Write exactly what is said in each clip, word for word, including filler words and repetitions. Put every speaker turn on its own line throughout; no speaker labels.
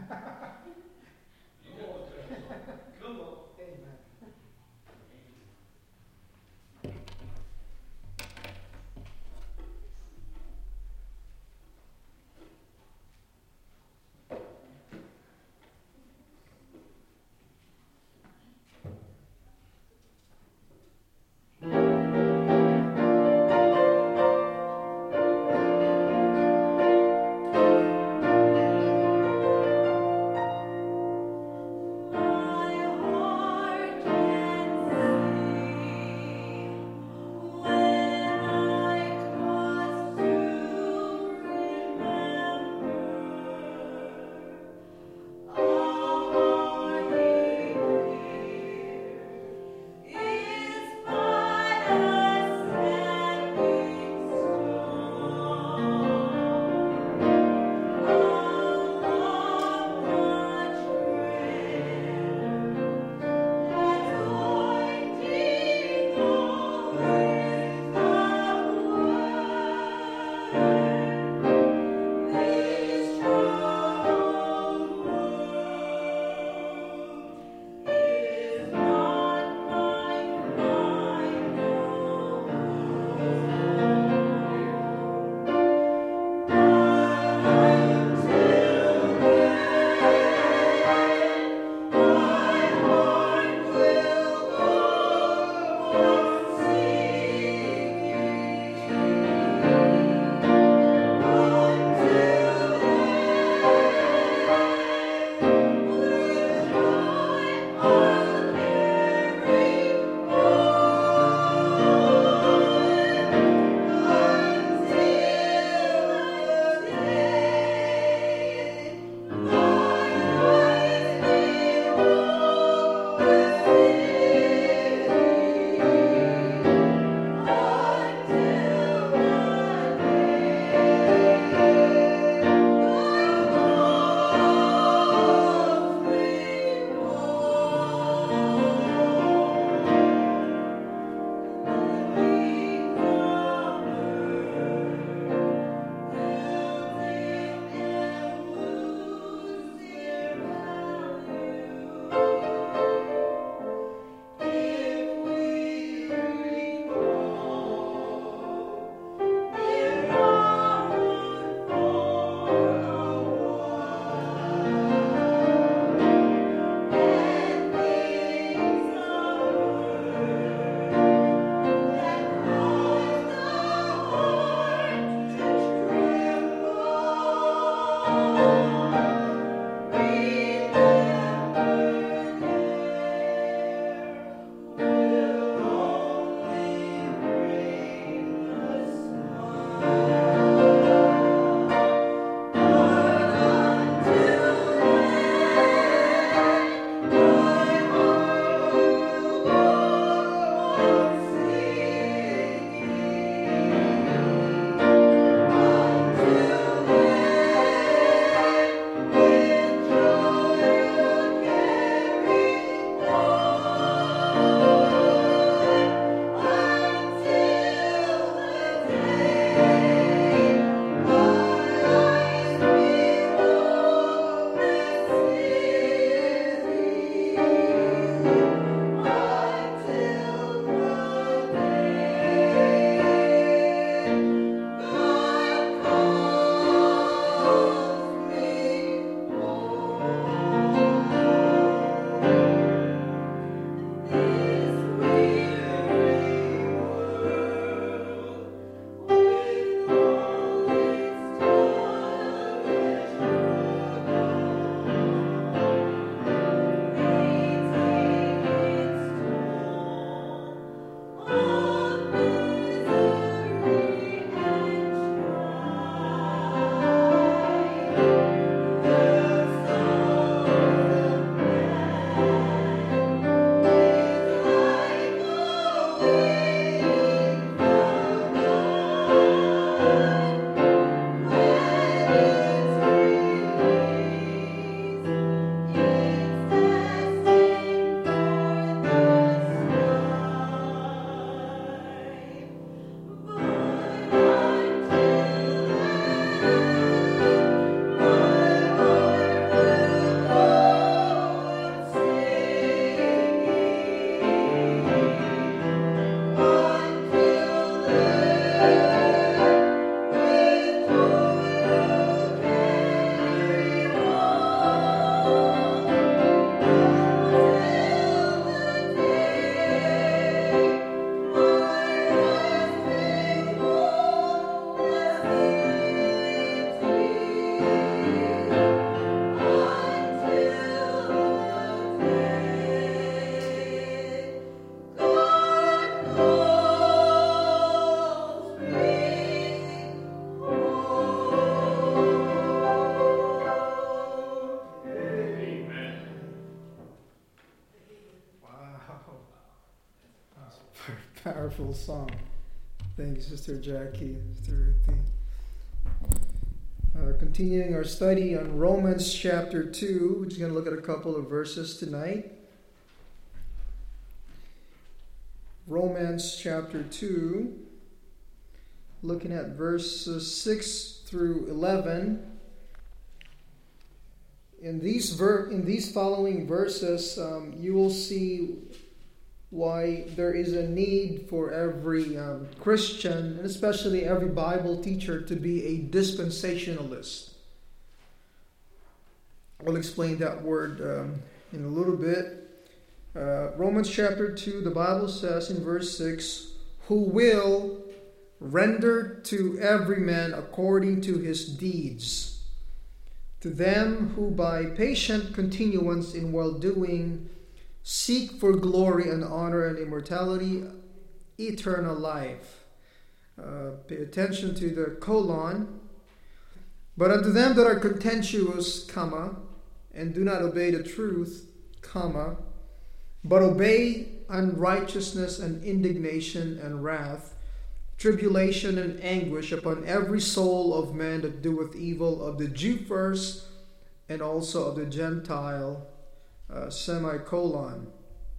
Come on.
Amen.
I
Powerful song. Thank you, Sister Jackie, Sister Ruthie. Uh, continuing our study on Romans chapter two, we're just going to look at a couple of verses tonight. Romans chapter two, looking at verses six through eleven. In these ver- in these following verses, um, you will see why there is a need for every um, Christian, and especially every Bible teacher, to be a dispensationalist. I'll explain that word um, in a little bit. Uh, Romans chapter two, the Bible says in verse six, "Who will render to every man according to his deeds. To them who by patient continuance in well-doing seek for glory and honor and immortality, eternal life." Uh, pay attention to the colon. "But unto them that are contentious, comma, and do not obey the truth, comma, but obey unrighteousness and indignation and wrath, tribulation and anguish upon every soul of man that doeth evil, of the Jew first, and also of the Gentile." Uh, semicolon.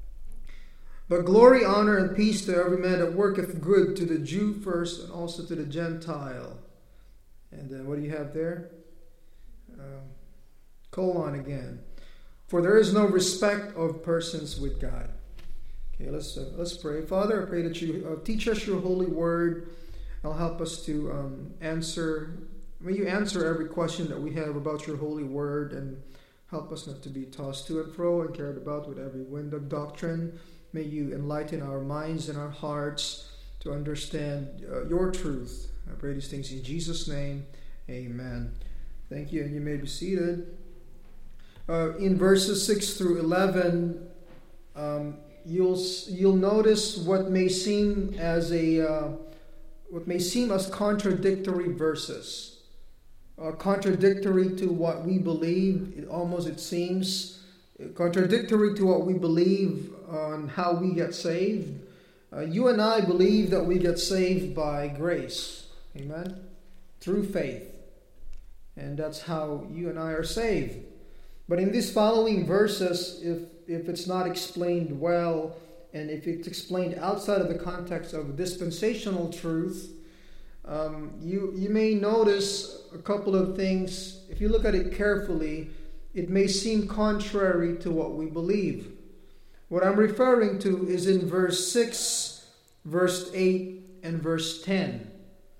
"But glory, honor, and peace to every man that worketh good, to the Jew first, and also to the Gentile." And then what do you have there? Uh, colon again. "For there is no respect of persons with God." Okay, let's uh, let's pray. Father, I pray that you uh, teach us your holy word. I'll help us to um, answer. May you answer every question that we have about your holy word, and help us not to be tossed to and fro and carried about with every wind of doctrine. May you enlighten our minds and our hearts to understand uh, your truth. I pray these things in Jesus' name. Amen. Thank you, and you may be seated. Uh, in verses six through eleven, um, you'll you'll notice what may seem as a uh, what may seem as contradictory verses. Uh, contradictory to what we believe, it almost it seems, contradictory to what we believe on how we get saved. Uh, you and I believe that we get saved by grace, amen, through faith, and that's how you and I are saved. But in these following verses, if if it's not explained well, and if it's explained outside of the context of dispensational truth, um, you you may notice a couple of things. If you look at it carefully, it may seem contrary to what we believe. What I'm referring to is in verse six, verse eight, and verse ten.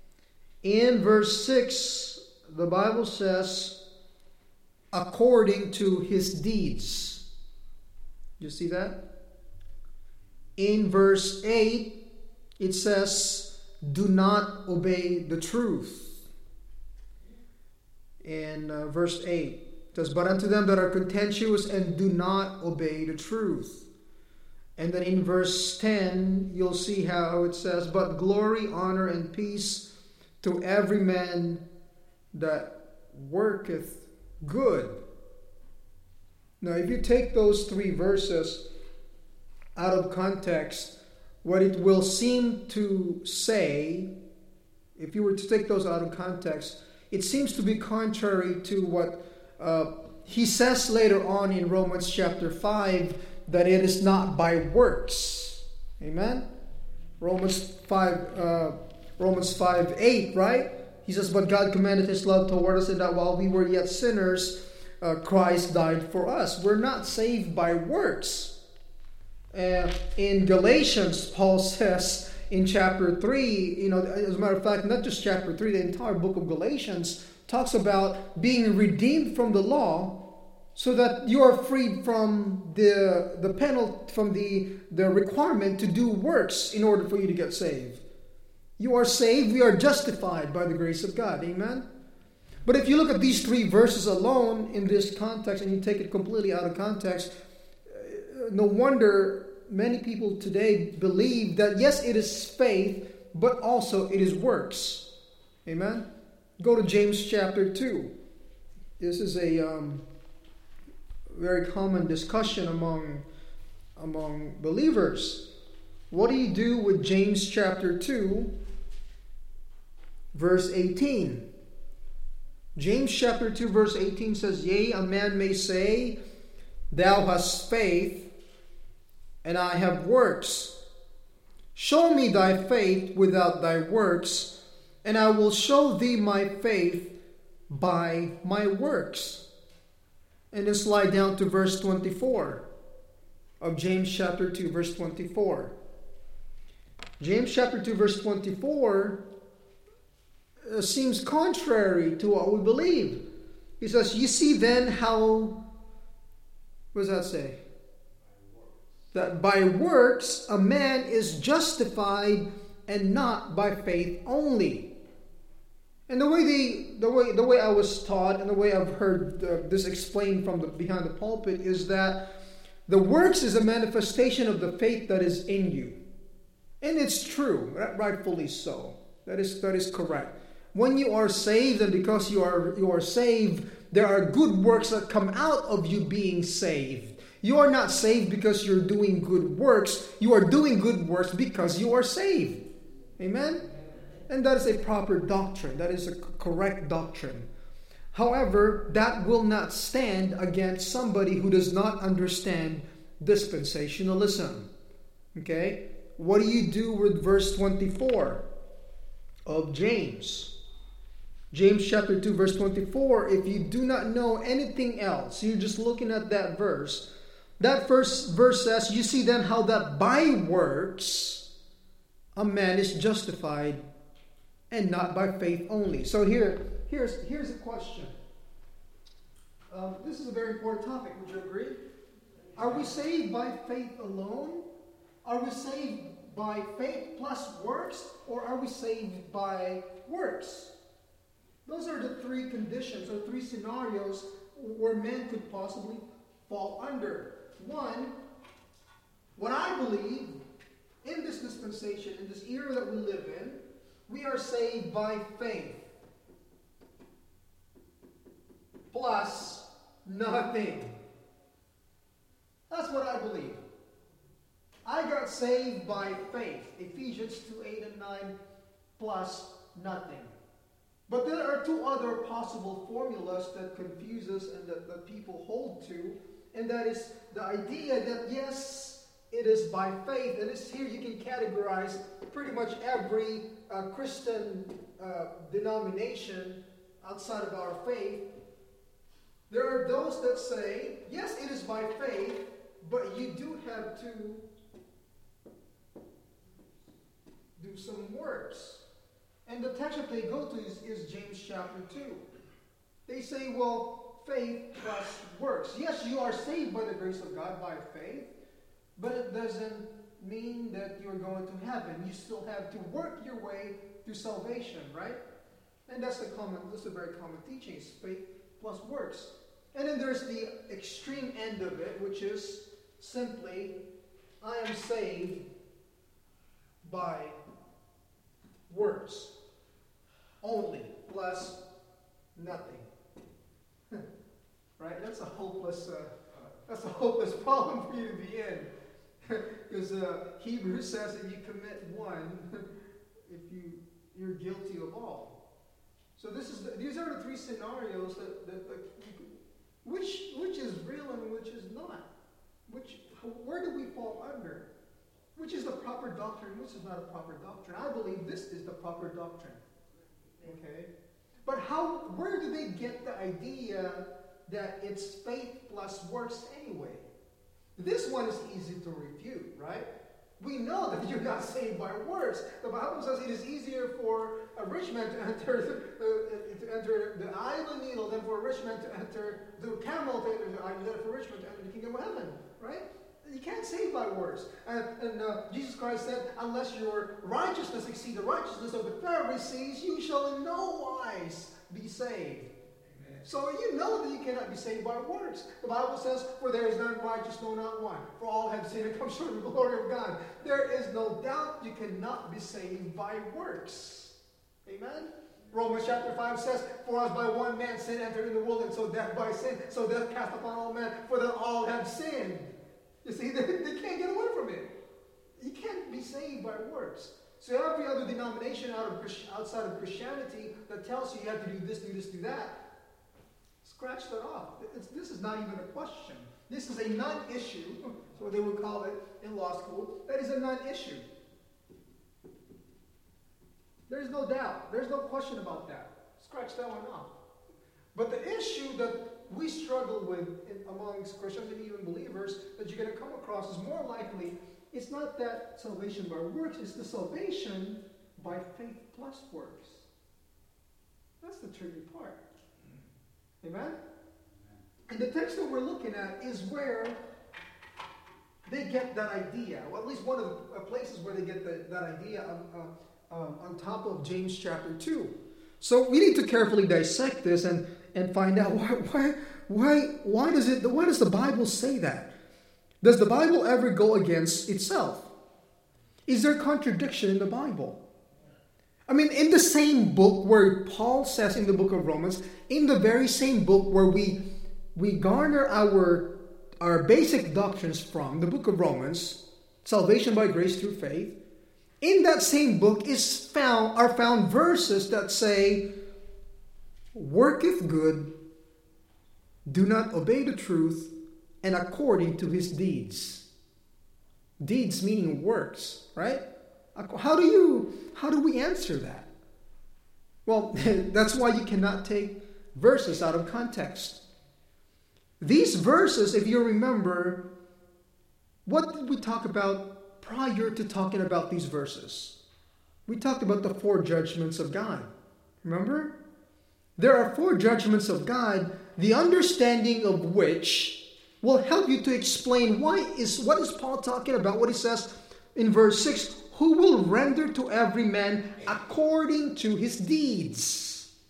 In verse six, the Bible says, "according to his deeds." You see that? In verse eight, it says, "do not obey the truth." In uh, verse eight, it says, "but unto them that are contentious and do not obey the truth." And then in verse ten, you'll see how it says, "but glory, honor, and peace to every man that worketh good." Now, if you take those three verses out of context, what it will seem to say, if you were to take those out of context, it seems to be contrary to what uh, he says later on in Romans chapter five, that it is not by works. Amen? Romans five, uh, Romans five eight, right? He says, "But God commended his love toward us, in that while we were yet sinners, uh, Christ died for us." We're not saved by works. Uh, in Galatians, Paul says in chapter three, you know, as a matter of fact, not just chapter three, the entire book of Galatians talks about being redeemed from the law, so that you are freed from the the penalty, from the, the requirement to do works in order for you to get saved. You are saved, we are justified by the grace of God. Amen? But if you look at these three verses alone in this context, and you take it completely out of context, no wonder many people today believe that yes, it is faith, but also it is works. Amen? Go to James chapter two. This is a um, very common discussion among, among believers. What do you do with James chapter two, verse eighteen? James chapter two, verse eighteen says, Yea, a man may say, Thou hast faith, and I have works. Show me thy faith without thy works, and I will show thee my faith by my works. And then slide down to verse twenty-four of James chapter two, verse twenty-four. James chapter two, verse twenty-four uh, seems contrary to what we believe. He says, You see then how, what does that say? That by works a man is justified and not by faith only. And the way the the way the way I was taught and the way I've heard uh, this explained from the behind the pulpit is that the works is a manifestation of the faith that is in you. And it's true, rightfully so. That is that is correct. When you are saved, and because you are you are saved, there are good works that come out of you being saved. You are not saved because you're doing good works. You are doing good works because you are saved. Amen? And that is a proper doctrine. That is a correct doctrine. However, that will not stand against somebody who does not understand dispensationalism. Okay? What do you do with verse twenty-four of James? James chapter two, verse twenty-four, if you do not know anything else, you're just looking at that verse. That first verse says, You see then how that by works a man is justified and not by faith only. So here, here's, here's a question. Um, this is a very important topic. Would you agree? Are we saved by faith alone? Are we saved by faith plus works? Or are we saved by works? Those are the three conditions or three scenarios where men could possibly fall under. One, what I believe in this dispensation, in this era that we live in, we are saved by faith plus nothing. That's what I believe. I got saved by faith. Ephesians two, eight and nine plus nothing. But there are two other possible formulas that confuse us and that, that people hold to. And that is the idea that yes, it is by faith. And this here you can categorize pretty much every uh, Christian uh, denomination outside of our faith. There are those that say, yes, it is by faith, but you do have to do some works. And the text that they go to is, is James chapter two. They say, well, faith plus works. Yes, you are saved by the grace of God by faith, but it doesn't mean that you're going to heaven. You still have to work your way to salvation, right? And that's the common, that's a very common teaching, is faith plus works. And then there's the extreme end of it, which is simply, I am saved by works only, plus nothing. Right? That's a hopeless, uh, that's a hopeless problem for you to be in, because uh, Hebrews says if you commit one, if you you're guilty of all. So this is the, these are the three scenarios that, that, that you could, which which is real and which is not. Which where do we fall under? Which is the proper doctrine? Which is not a proper doctrine? I believe this is the proper doctrine. Okay, but how? Where do they get the idea that it's faith plus works anyway? This one is easy to refute, right? We know that you're not saved by works. The Bible says it is easier for a rich man to enter uh, to enter the eye of the needle than for a rich man to enter the camel to enter the eye, than for a rich man to enter the kingdom of heaven, right? You can't save by works. And, and uh, Jesus Christ said, unless your righteousness exceed the righteousness of the Pharisees, you shall in no wise be saved. Amen. So you know that you cannot be saved by works. The Bible says, for there is none righteous, no, not one. For all have sinned and come short of the glory of God. There is no doubt you cannot be saved by works. Amen? Romans chapter five says, for as by one man sin entered in the world, and so death by sin, so death cast upon all men, for that all have sinned. You see, they, they can't get away from it. You can't be saved by works. So every other denomination out of outside of Christianity that tells you you have to do this, do this, do that, scratch that off. It's, this is not even a question. This is a non-issue. That's what they would call it in law school. That is a non-issue. There's no doubt. There's no question about that. Scratch that one off. But the issue that we struggle with in, amongst Christians and even believers that you're going to come across is more likely, it's not that salvation by works, it's the salvation by faith plus works. That's the tricky part. Amen? And the text that we're looking at is where they get that idea. Well, at least one of the places where they get the, that idea of, uh, um, on top of James chapter two. So we need to carefully dissect this and, and find out why, why, why, why, does it, why does the Bible say that? Does the Bible ever go against itself? Is there contradiction in the Bible? I mean, in the same book where Paul says in the book of Romans, in the very same book where we we garner our, our basic doctrines from, the book of Romans, salvation by grace through faith, in that same book is found are found verses that say, worketh good, do not obey the truth, and according to his deeds. Deeds meaning works, right? How do you, how do we answer that? Well, that's why you cannot take verses out of context. These verses, if you remember, what did we talk about prior to talking about these verses? We talked about the four judgments of God. Remember? There are four judgments of God, the understanding of which will help you to explain why is what is Paul talking about, what he says in verse six, who will render to every man according to his deeds.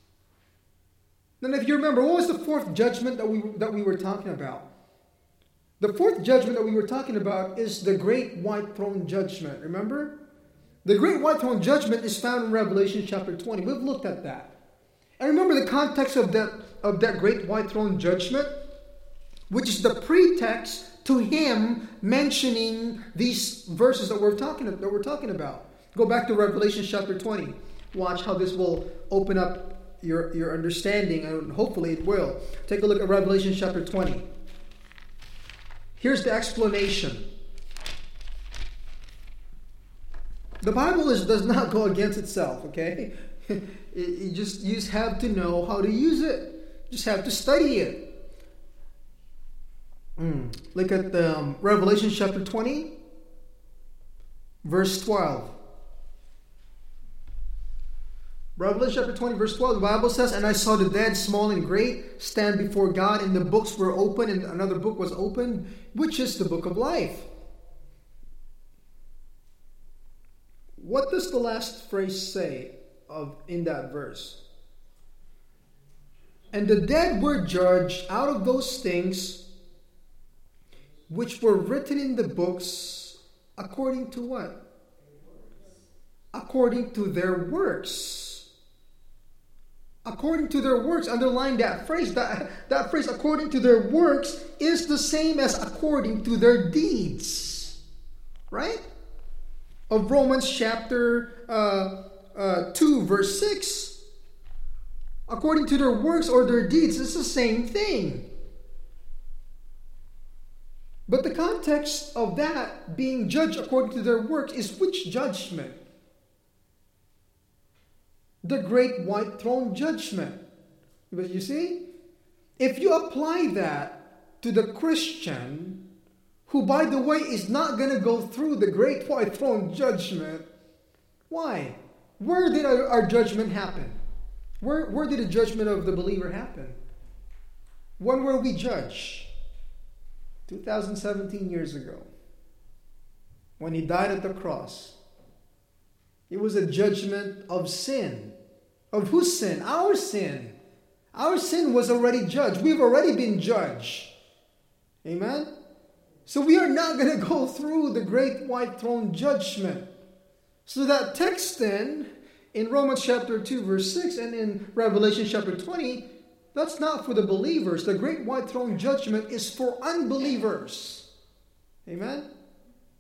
Then if you remember, what was the fourth judgment that we, that we were talking about? The fourth judgment that we were talking about is the great white throne judgment. Remember? The great white throne judgment is found in Revelation chapter twenty. We've looked at that. And remember the context of that, of that great white throne judgment, which is the pretext to him mentioning these verses that we're talking, that we're talking about. Go back to Revelation chapter twenty. Watch how this will open up your, your understanding, and hopefully it will. Take a look at Revelation chapter twenty. Here's the explanation. The Bible is, does not go against itself, okay? You just, you just have to know how to use it. You just have to study it. Mm. Look at the, um, Revelation chapter twenty, verse twelve. Revelation chapter twenty, verse twelve, the Bible says, and I saw the dead, small and great, stand before God, and the books were open, and another book was opened, which is the book of life. What does the last phrase say of in that verse? And the dead were judged out of those things which were written in the books according to what? According to their works. According to their works. Underline that phrase. That, that phrase, according to their works, is the same as according to their deeds. Right? Of Romans chapter uh, uh, two, verse six. According to their works or their deeds, it's the same thing. But the context of that being judged according to their works is which judgment? The great white throne judgment. But you see, if you apply that to the Christian, who by the way is not going to go through the great white throne judgment, why? Where did our, our judgment happen? Where, where did the judgment of the believer happen? When were we judged? two thousand seventeen years ago. When he died at the cross. It was a judgment of sin. Of whose sin? Our sin. Our sin was already judged. We've already been judged. Amen? So we are not going to go through the great white throne judgment. So that text then, in Romans chapter two, verse six, and in Revelation chapter twenty, that's not for the believers. The great white throne judgment is for unbelievers. Amen?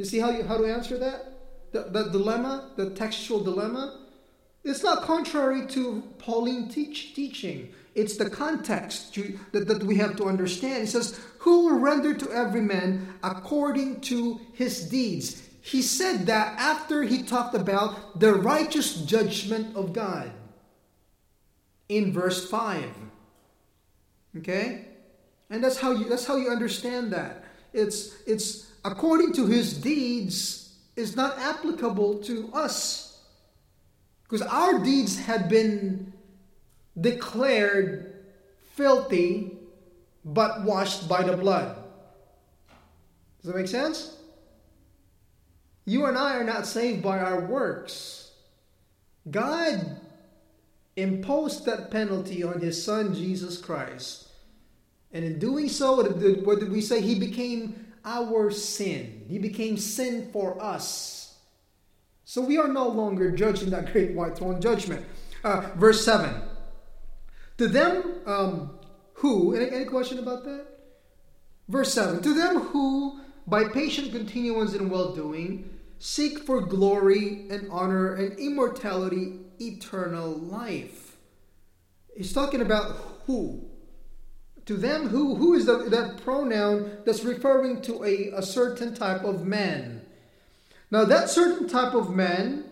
You see how you, how to answer that? The, the dilemma, the textual dilemma? It's not contrary to Pauline teach, teaching. It's the context you, that, that we have to understand. It says, who will render to every man according to his deeds. He said that after he talked about the righteous judgment of God. In verse five. Okay? And that's how you that's how you understand that. It's it's according to his deeds is not applicable to us. Because our deeds had been declared filthy but washed by the blood. Does that make sense? You and I are not saved by our works. God imposed that penalty on his son Jesus Christ. And in doing so, what did, what did we say? He became our sin. He became sin for us. So we are no longer judged in that great white throne judgment. Uh, verse seven. To them um, who, any, any question about that? Verse seven. To them who, by patient continuance in well-doing, seek for glory and honor and immortality, eternal life. He's talking about who. To them who, who is the, that pronoun that's referring to a, a certain type of man. Now that certain type of man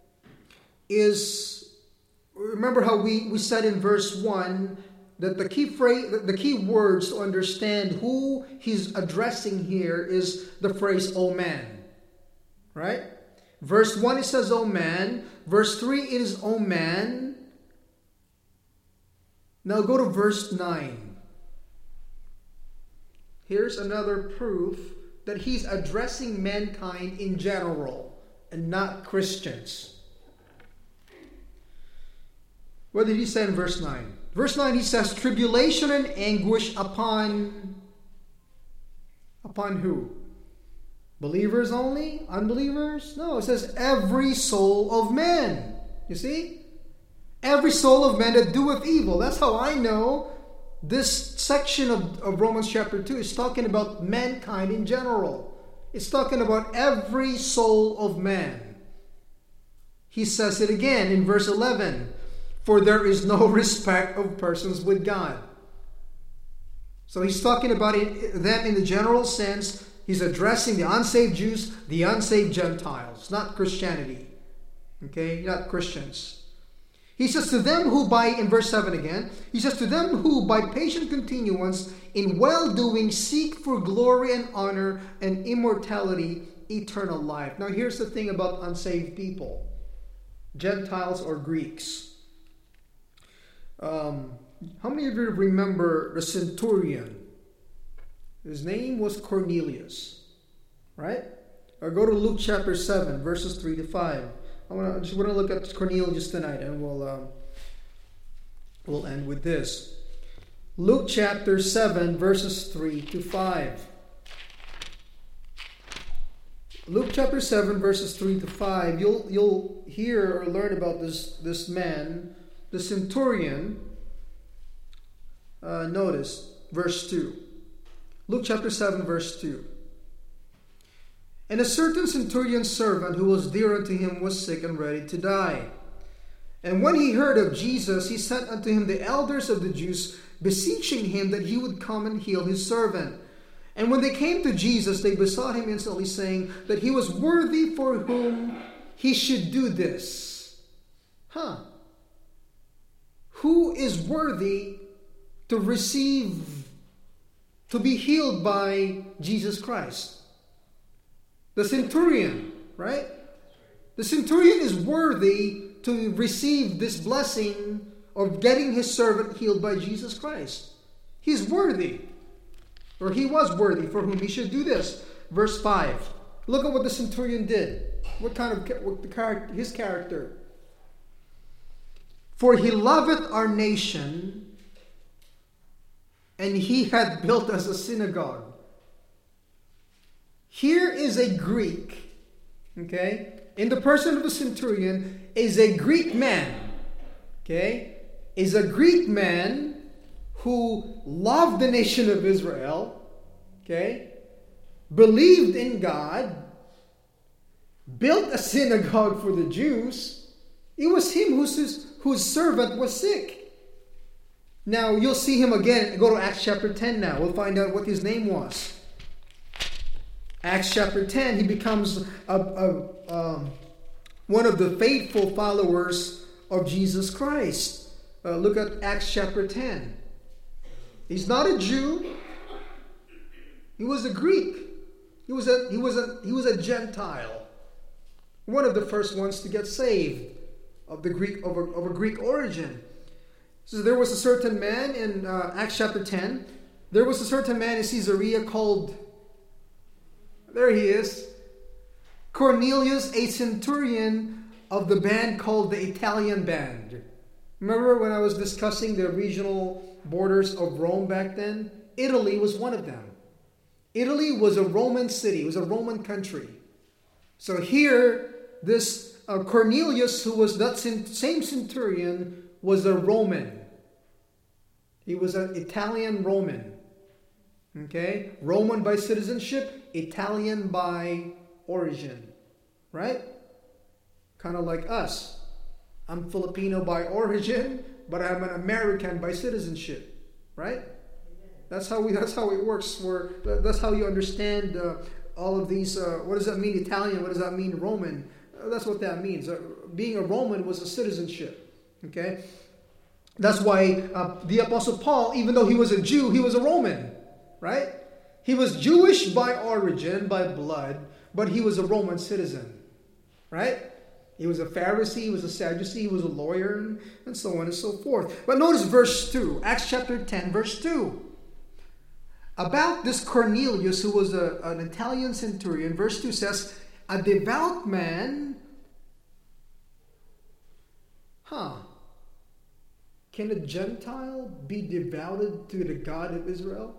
is, remember how we, we said in verse one that the key phrase, the key words to understand who he's addressing here is the phrase, "O man." Right? Verse one it says, "O man." Verse three it is, "O man." Now go to verse nine. Here's another proof that he's addressing mankind in general and not Christians. What did he say in verse nine? Verse nine he says, tribulation and anguish upon, upon who? Believers only? Unbelievers? No, it says every soul of man. You see? Every soul of man that doeth evil. That's how I know this section of, of Romans chapter two is talking about mankind in general. It's talking about every soul of man. He says it again in verse eleven. For there is no respect of persons with God. So he's talking about it, them in the general sense. He's addressing the unsaved Jews, the unsaved Gentiles, not Christianity. Okay, not Christians. He says to them who by, in verse seven again, he says to them who by patient continuance in well-doing seek for glory and honor and immortality, eternal life. Now here's the thing about unsaved people, Gentiles or Greeks. Um, how many of you remember the centurion? His name was Cornelius, right? Or go to Luke chapter seven, verses three to five. I, wanna, I just want to look at Cornelius tonight, and we'll um, we'll end with this. Luke chapter seven, verses three to five. Luke chapter seven, verses three to five. You'll you'll hear or learn about this this man, the centurion. Uh, notice verse two. Luke chapter seven, verse two. And a certain centurion's servant who was dear unto him was sick and ready to die. And when he heard of Jesus, he sent unto him the elders of the Jews, beseeching him that he would come and heal his servant. And when they came to Jesus, they besought him instantly, saying that he was worthy for whom he should do this. Huh. Who is worthy to receive, to be healed by Jesus Christ? The centurion, right? The centurion is worthy to receive this blessing of getting his servant healed by Jesus Christ. He's worthy. Or he was worthy for whom he should do this. Verse five. Look at what the centurion did. What kind of what the character, his character. For he loveth our nation, and he hath built us a synagogue. Here is a Greek, okay, in the person of the centurion, is a Greek man, okay, is a Greek man who loved the nation of Israel, okay, believed in God, built a synagogue for the Jews. It was him whose, whose servant was sick. Now, you'll see him again. Go to Acts chapter ten now. We'll find out what his name was. Acts chapter ten, he becomes a, a, um, one of the faithful followers of Jesus Christ. Uh, look at Acts chapter ten. He's not a Jew. He was a Greek. He was a he was a he was a Gentile. One of the first ones to get saved of the Greek of a, of a Greek origin. So there was a certain man in uh, Acts chapter ten. There was a certain man in Caesarea called, there he is, Cornelius, a centurion of the band called the Italian Band. Remember when I was discussing the regional borders of Rome back then? Italy was one of them. Italy was a Roman city. It was a Roman country. So here, this uh, Cornelius, who was that same centurion, was a Roman. He was an Italian Roman. Okay? Roman by citizenship, Italian by origin. Right? Kind of like us. I'm Filipino by origin, but I'm an American by citizenship. Right? That's how we. That's how it works. For that's how you understand uh, all of these. Uh, what does that mean, Italian? What does that mean, Roman? Uh, that's what that means. Uh, being a Roman was a citizenship. Okay, that's why uh, the Apostle Paul, even though he was a Jew, he was a Roman, right? He was Jewish by origin, by blood, but he was a Roman citizen, right? He was a Pharisee, he was a Sadducee, he was a lawyer, and so on and so forth. But notice verse two, Acts chapter ten, verse two. About this Cornelius, who was a, an Italian centurion, verse two says, a devout man. Huh. Can a Gentile be devoted to the God of Israel?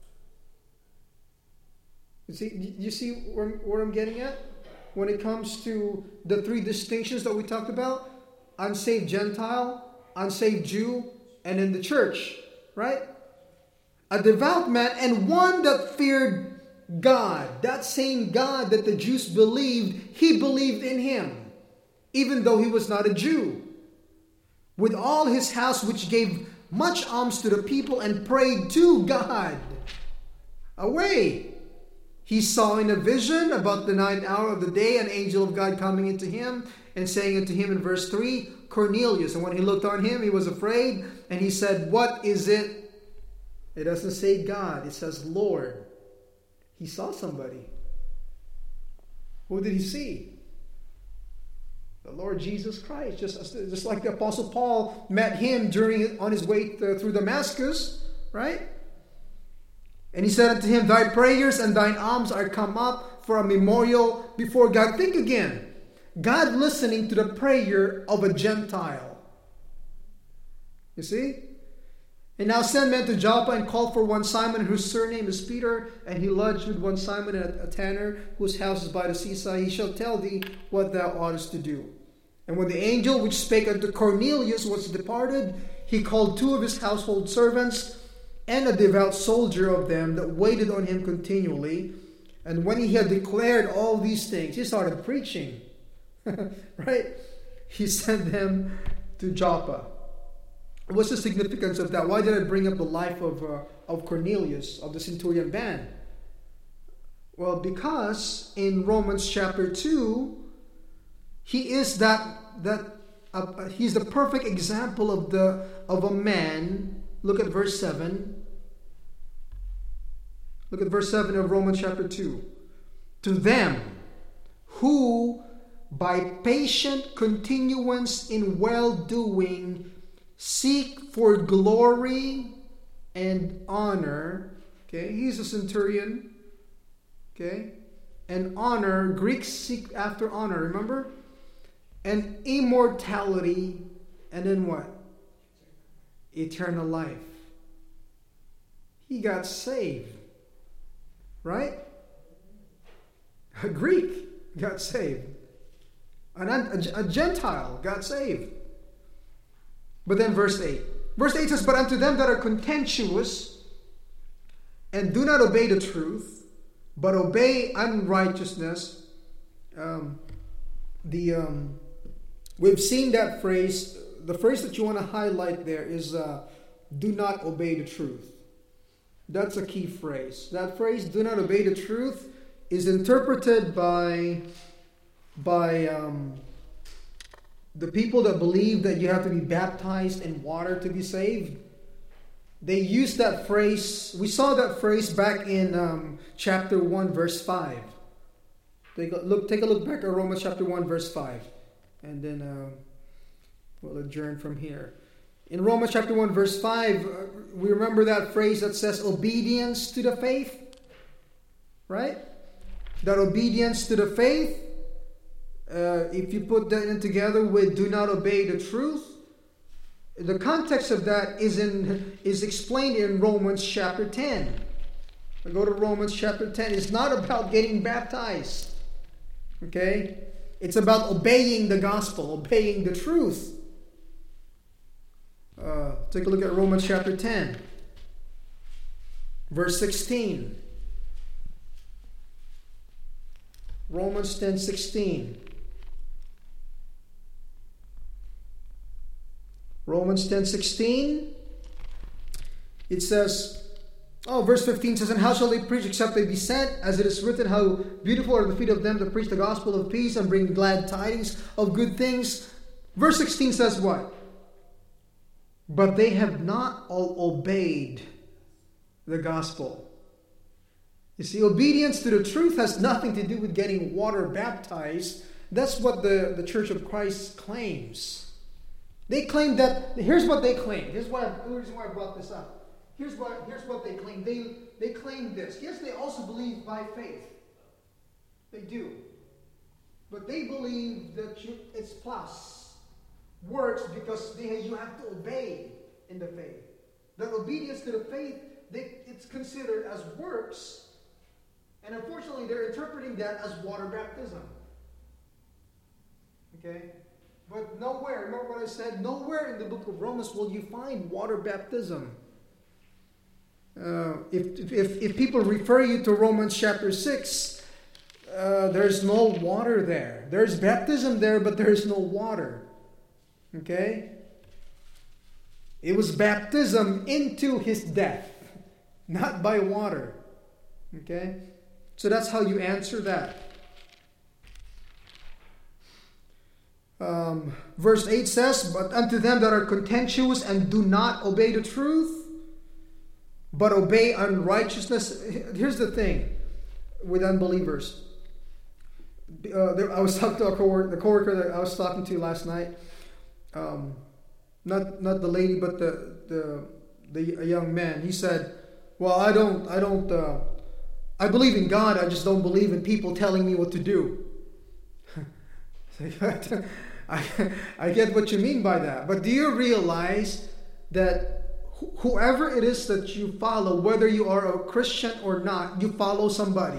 You see, you see where, where I'm getting at? When it comes to the three distinctions that we talked about, unsaved Gentile, unsaved Jew, and in the church, right? A devout man and one that feared God. That same God that the Jews believed, he believed in him, even though he was not a Jew. With all his house, which gave much alms to the people and prayed to God. Away. He saw in a vision about the ninth hour of the day an angel of God coming into him and saying unto him in verse three, Cornelius. And when he looked on him, he was afraid. And he said, what is it? It doesn't say God. It says Lord. He saw somebody. Who did he see? The Lord Jesus Christ. Just, just like the Apostle Paul met him during on his way to, through Damascus. Right? And he said unto him, thy prayers and thine alms are come up for a memorial before God. Think again. God listening to the prayer of a Gentile. You see? And now send men to Joppa and call for one Simon, whose surname is Peter, and he lodged with one Simon, a, a tanner, whose house is by the seaside. He shall tell thee what thou oughtest to do. And when the angel which spake unto Cornelius was departed, he called two of his household servants, and a devout soldier of them that waited on him continually. And when he had declared all these things, he started preaching. Right? He sent them to Joppa. What's the significance of that? Why did I bring up the life of uh, of Cornelius, of the centurion band? Well, because in Romans chapter two, he is that that uh, he's the perfect example of the of a man. Look at verse seven. Look at verse seven of Romans chapter two. To them who by patient continuance in well-doing seek for glory and honor. Okay, he's a centurion. Okay, and honor. Greeks seek after honor, remember? And immortality. And then what? Eternal life. He got saved. Right? A Greek got saved. An, a, a Gentile got saved. But then verse eight. Verse eight says, but unto them that are contentious and do not obey the truth, but obey unrighteousness. Um, the um, we've seen that phrase. The phrase that you want to highlight there is uh, "do not obey the truth." That's a key phrase. That phrase, "do not obey the truth," is interpreted by by um, the people that believe that you have to be baptized in water to be saved. They use that phrase. We saw that phrase back in um, chapter one, verse five. Take a look. Take a look back at Romans chapter one, verse five, and then uh, we'll adjourn from here. In Romans chapter one, verse five, uh, we remember that phrase that says obedience to the faith, right? That obedience to the faith. Uh, if you put that in together with "do not obey the truth," the context of that is in is explained in Romans chapter ten. We go to Romans chapter ten. It's not about getting baptized. Okay? It's about obeying the gospel, obeying the truth. Uh, take a look at Romans chapter ten, verse sixteen. Romans ten sixteen. Romans ten sixteen. It says, oh, verse fifteen says, "And how shall they preach except they be sent? As it is written, how beautiful are the feet of them that preach the gospel of peace and bring glad tidings of good things." Verse sixteen says what? "But they have not all obeyed the gospel." You see, obedience to the truth has nothing to do with getting water baptized. That's what the, the Church of Christ claims. They claim that, here's what they claim. Here's why, the reason why I brought this up. Here's what, here's what they claim. They, they claim this. Yes, they also believe by faith. They do. But they believe that you, it's plus works because they, you have to obey in the faith. That obedience to the faith, they, it's considered as works. And unfortunately, they're interpreting that as water baptism. Okay? But nowhere, remember what I said? Nowhere in the book of Romans will you find water baptism. Uh, if, if, if people refer you to Romans chapter six, uh, there's no water there. There's baptism there, but there's no water. Okay? It was baptism into his death, not by water. Okay? So that's how you answer that. Um, verse eight says, "But unto them that are contentious and do not obey the truth, but obey unrighteousness." Here's the thing with unbelievers. Uh, there, I was talking to a coworker, the coworker that I was talking to last night. Um, not not the lady, but the the the a young man. He said, "Well, I don't I don't uh, I believe in God. I just don't believe in people telling me what to do." I, I get what you mean by that. But do you realize that wh- whoever it is that you follow, whether you are a Christian or not, you follow somebody?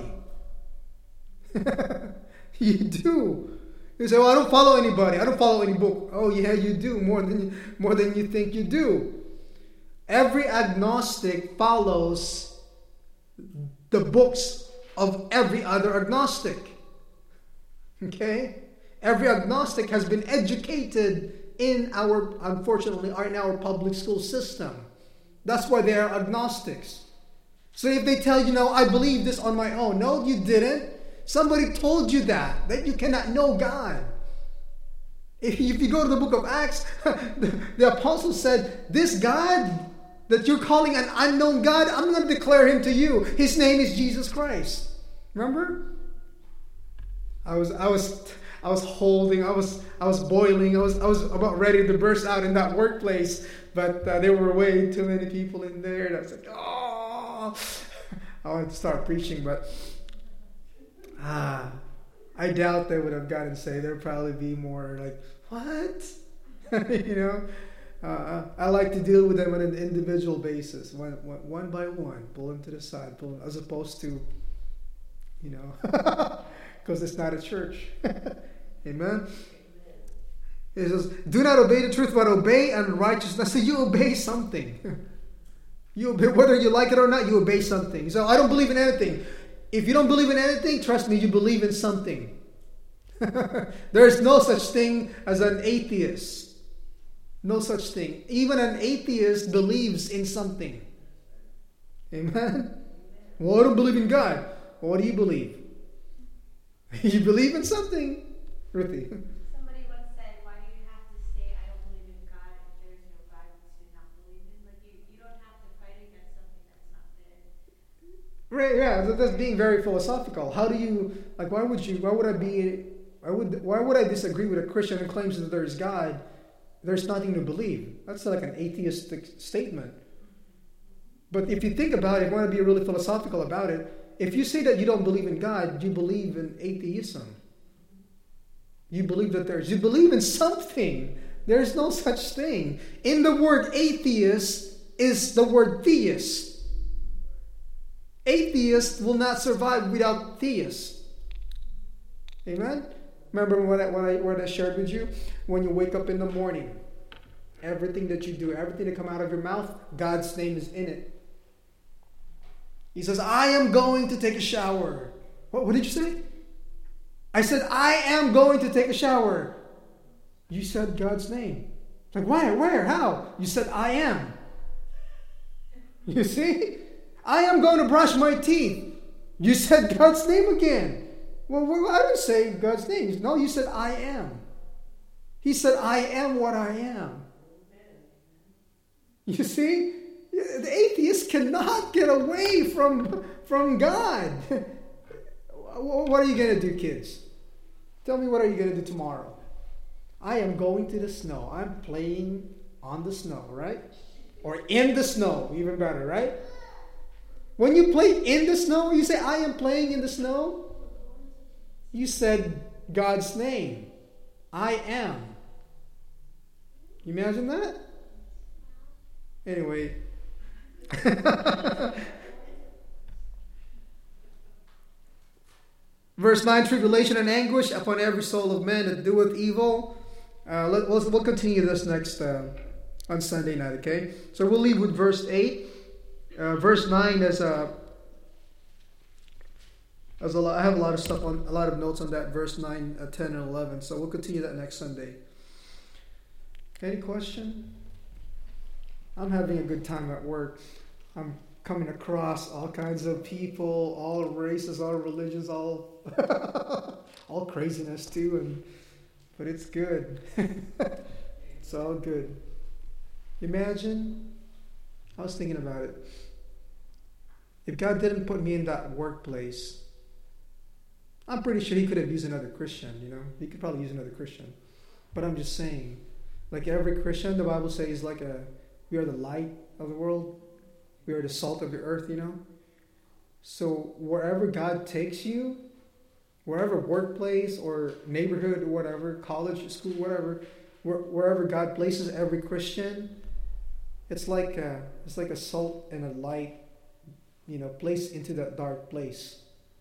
You do. You say, "Well, I don't follow anybody. I don't follow any book." Oh, yeah, you do. More than, more than you think you do. Every agnostic follows the books of every other agnostic. Okay? Every agnostic has been educated in our, unfortunately, in our public school system. That's why they are agnostics. So if they tell you, "No, I believe this on my own." No, you didn't. Somebody told you that, that you cannot know God. If you go to the book of Acts, the, the apostle said, "This God that you're calling an unknown God, I'm going to declare him to you. His name is Jesus Christ." Remember? I was, I was... I was holding, I was I was boiling, I was I was about ready to burst out in that workplace, but uh, there were way too many people in there. And I was like, oh, I wanted to start preaching, but ah, I doubt they would have gotten saved. There'd probably be more like, what? You know, uh, I like to deal with them on an individual basis, one one, one by one, pull them to the side, pull them, as opposed to, you know, because it's not a church. Amen. It says, "Do not obey the truth, but obey unrighteousness." So you obey something. You obey, whether you like it or not, you obey something. So I don't believe in anything. If you don't believe in anything, trust me, you believe in something. There's no such thing as an atheist. No such thing. Even an atheist believes in something. Amen? Well, I don't believe in God. What do you believe? You believe in something, Ruthie.
Somebody once said, why do you have to say, I don't believe in God if there's no God to not believe in? Like, you, you don't have to fight against something that's not there.
Right, yeah, that's being very philosophical. How do you, like, why would you, why would I be, why would, why would I disagree with a Christian who claims that there is God? There's nothing to believe. That's like an atheistic statement. But if you think about it, if you want to be really philosophical about it, if you say that you don't believe in God, you believe in atheism. You believe that there's, you believe in something. There's no such thing. In the word atheist is the word theist. Atheist will not survive without theist. Amen? Remember what I, what, I, what I shared with you? When you wake up in the morning, everything that you do, everything that comes out of your mouth, God's name is in it. He says, I am going to take a shower. What, what did you say? I said, I am going to take a shower. You said God's name. Like, why? Where? How? You said, I am. You see? I am going to brush my teeth. You said God's name again. Well, I didn't say God's name. No, you said, I am. He said, I am what I am. You see? The atheist cannot get away from, from God. What are you going to do, kids? Tell me, what are you going to do tomorrow? I am going to the snow. I'm playing on the snow, right? Or in the snow, even better, right? When you play in the snow, you say, I am playing in the snow. You said God's name. I am. You imagine that? Anyway. Verse nine, tribulation and anguish upon every soul of man that doeth evil. Uh, let, we'll, we'll continue this next uh, on Sunday night, okay? So we'll leave with verse eight. Uh, verse nine is a, as a lot, I have a lot of stuff on, a lot of notes on that, verse nine, uh, ten, and eleven. So we'll continue that next Sunday. Any question? I'm having a good time at work. I'm coming across all kinds of people, all races, all religions, all all craziness too, and but it's good. It's all good. Imagine, I was thinking about it. If God didn't put me in that workplace, I'm pretty sure He could have used another Christian, you know. He could probably use another Christian. But I'm just saying, like every Christian, the Bible says, is like a, we are the light of the world. We are the salt of the earth, you know. So wherever God takes you, wherever workplace or neighborhood or whatever, college, school, whatever, where, wherever God places every Christian, it's like a, it's like a salt and a light, you know, placed into that dark place.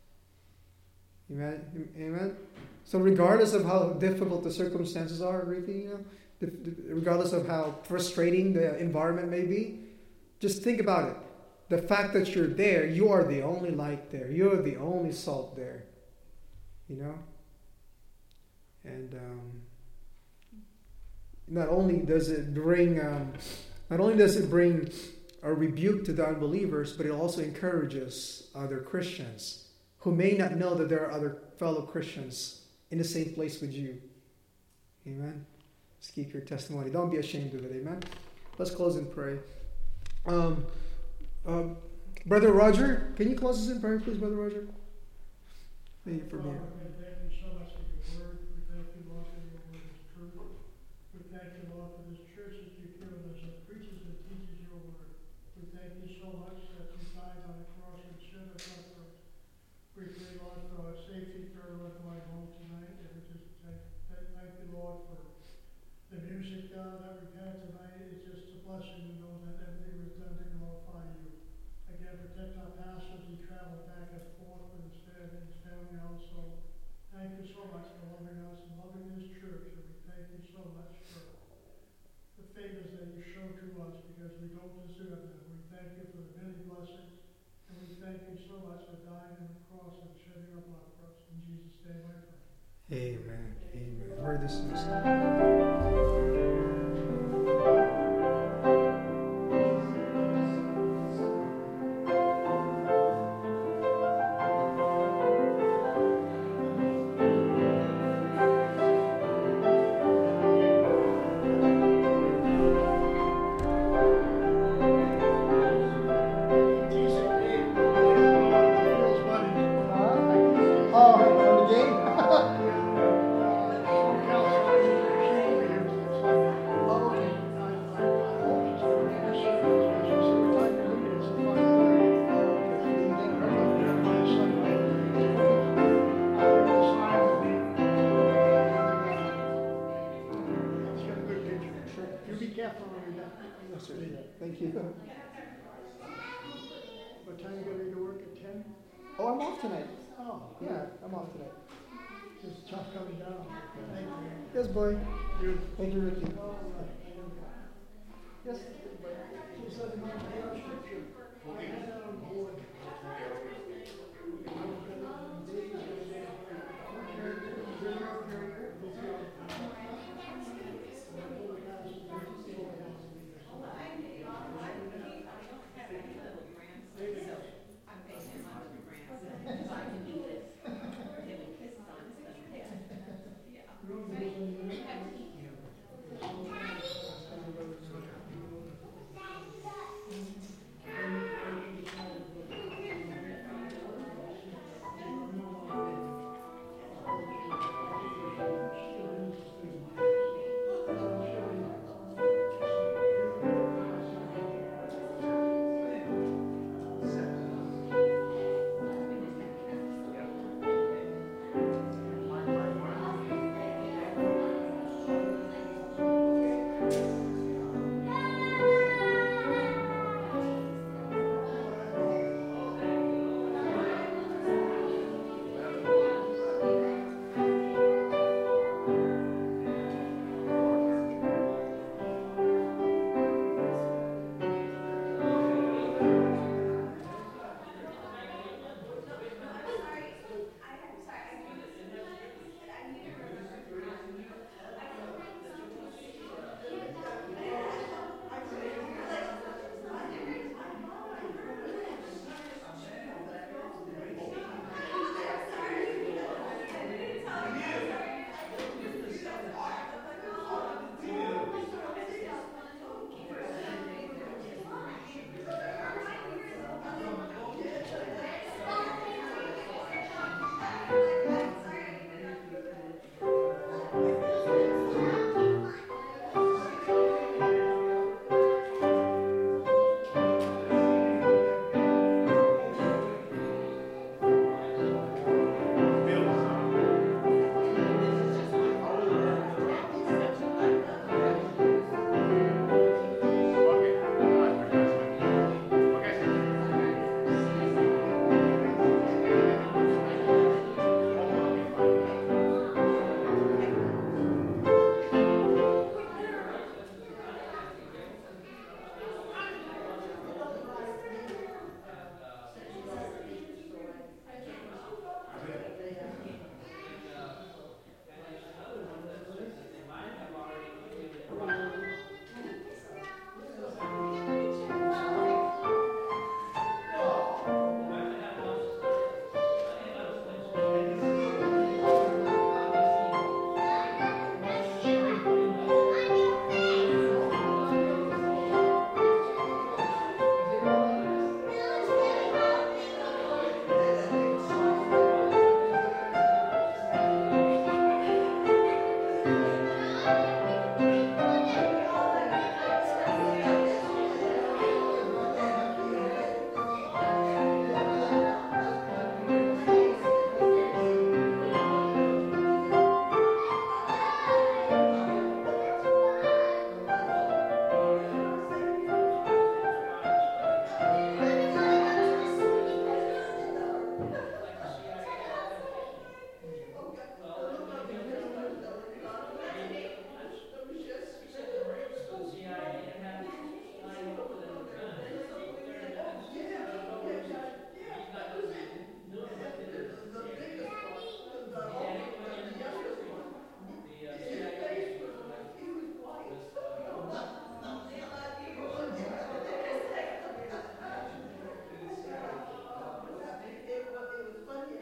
Amen? Amen? So regardless of how difficult the circumstances are, everything, you know, regardless of how frustrating the environment may be, just think about it. The fact that you're there, you are the only light there. You're the only salt there. You know? And um, not only does it bring, um, not only does it bring a rebuke to the unbelievers, but it also encourages other Christians who may not know that there are other fellow Christians in the same place with you. Amen? Just keep your testimony. Don't be ashamed of it. Amen? Let's close and pray. Um, um, Brother Roger, can you close us in prayer, please, Brother Roger? Thank you for being here.
Thank you so much for your word. We thank you, Lord, for your word is true. We thank you, Lord, for this church that you've given us that preaches and teaches your word. We thank you so much that you died on the cross and shed us up for us. We pray, Lord, for our safety for everyone going home tonight. And we just thank, thank you, Lord, for the music uh, that we've had tonight. It's just a blessing to know that everything was done to glorify you. Again, protect our pastor as he traveled back and forth with his family, his family also. Thank you so much for loving us and loving this church. And we thank you so much for the favors that you show to us because we don't deserve them. We thank you for the many blessings. And we thank you so much for dying on the cross and shedding your blood for us. In Jesus' name I pray.
Amen. Amen. We're dismissed.
Thank you.
What time you gonna be to work at ten?
Oh, I'm off tonight.
Oh,
Yeah, I'm off tonight.
just tough coming down. Thank you.
Yes, boy.
You.
Thank you, Ricky.
Yes. She said, "I'm gonna pay our scripture."